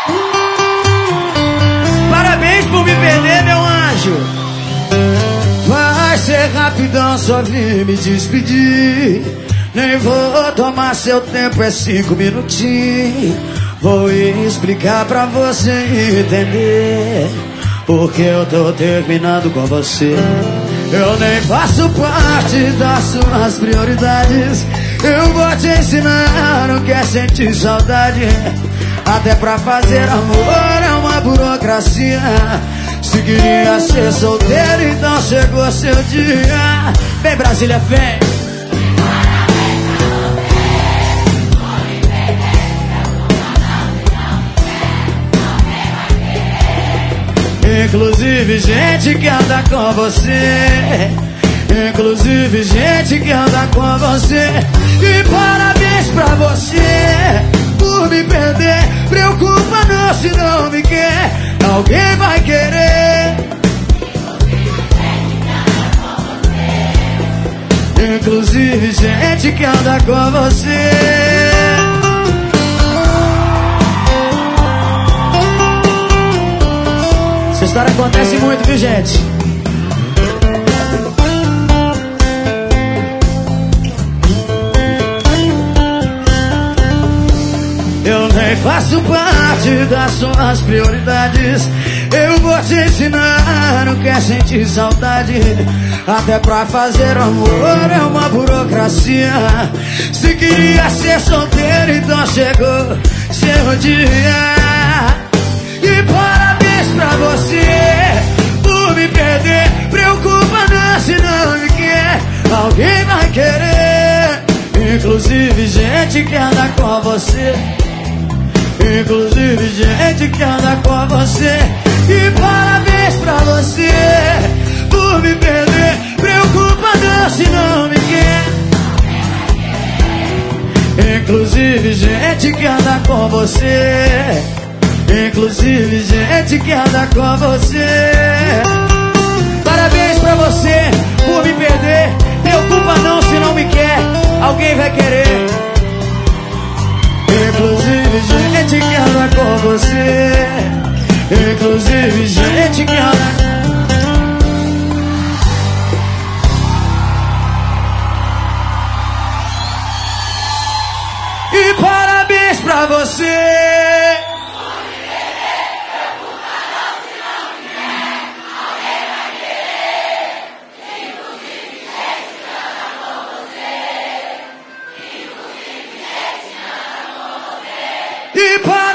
Parabéns por me perder, meu anjo. Vai ser rapidão, só vim me despedir. Nem vou tomar seu tempo, é 5 minutinhos. Vou explicar pra você entender porque eu tô terminando com você. Eu nem faço parte das suas prioridades. Eu vou te ensinar o que é sentir saudade. Até pra fazer amor é uma burocracia. Se queria ser solteiro, então chegou seu dia. Vem Brasília, vem. Inclusive gente que anda com você. Inclusive gente que anda com você. E parabéns pra você por me perder. Preocupa não se não me quer. Alguém vai querer. Inclusive gente que anda com você. Essa história acontece muito, viu, gente? Eu nem faço parte das suas prioridades. Eu vou te ensinar o que é sentir saudade. Até pra fazer amor é uma burocracia. Se queria ser solteiro, então chegou seu dia. E parabéns pra você por me perder. Preocupa não se não me quer. Alguém vai querer. Inclusive gente que anda com você. Inclusive gente que anda com você. E parabéns pra você por me perder. Preocupa não se não me quer. Inclusive gente que anda com você. Inclusive gente que anda com você. Parabéns pra você por me perder. Preocupa não se não me quer. Alguém vai querer. Inclusive gente que anda com você. Inclusive gente que anda. E parabéns pra você. E para